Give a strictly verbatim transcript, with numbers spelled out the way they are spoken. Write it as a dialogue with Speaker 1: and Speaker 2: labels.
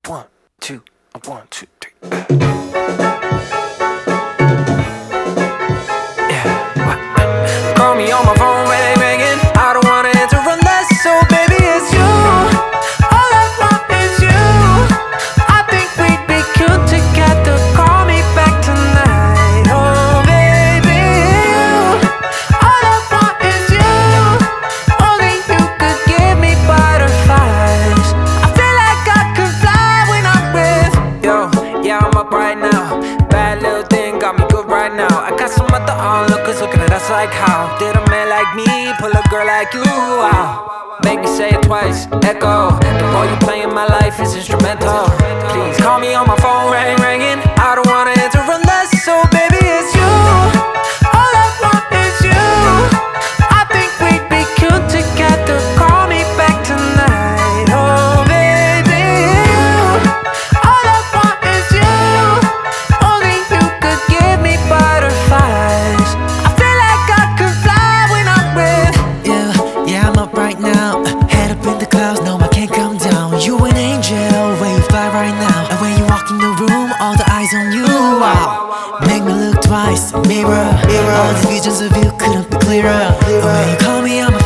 Speaker 1: one, two, a one, two, three. Yeah. Call me on my phone, ring, ringing. I don't wanna answer unless, so baby, it's you. All I want is you. I think we'd be cute together. Call me back tonight, oh baby. All I want is you. Only you could give me butterflies. I feel like I could fly when I'm with yo. Yeah, I'm up right now. Bad little thing got me good right now. I got some other onlookers looking at us like, how did a man like me pull a girl like you out? Make me say it twice, echo. The more you play in my life is instrumental. Please call me on my phone, ring, ringing. I don't wanna answer unless, so baby, it's you. All I want is you. I think we'd be cute together. Call me back tonight, oh baby. All I want is you. Only you could give me butterflies. I feel like I could fly when I'm with
Speaker 2: Yeah, yeah, I'm up right now. Head up in the clouds, no, I can't come down. You an angel, where you fly right now. And when you walk in the room, all the eyes on you. Wow, make me look twice, mirror, mirror. All the visions of you couldn't be clearer. And when you call me, I'm